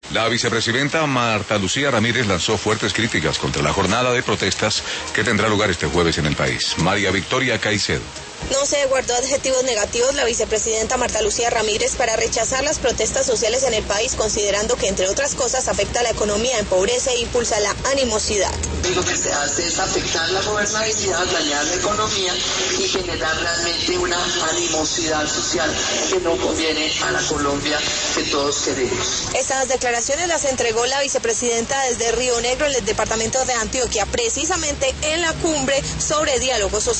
La vicepresidenta Marta Lucía Ramírez lanzó fuertes críticas contra la jornada de protestas que tendrá lugar este jueves en el país. María Victoria Caicedo. No se guardó adjetivos negativos la vicepresidenta Marta Lucía Ramírez para rechazar las protestas sociales en el país, considerando que, entre otras cosas, afecta a la economía, empobrece e impulsa la animosidad. Lo que se hace es afectar la gobernabilidad, dañar la economía y generar realmente una animosidad social que no conviene a la Colombia que todos queremos. Estas declaraciones las entregó la vicepresidenta desde Río Negro, en el departamento de Antioquia, precisamente en la cumbre sobre diálogo social.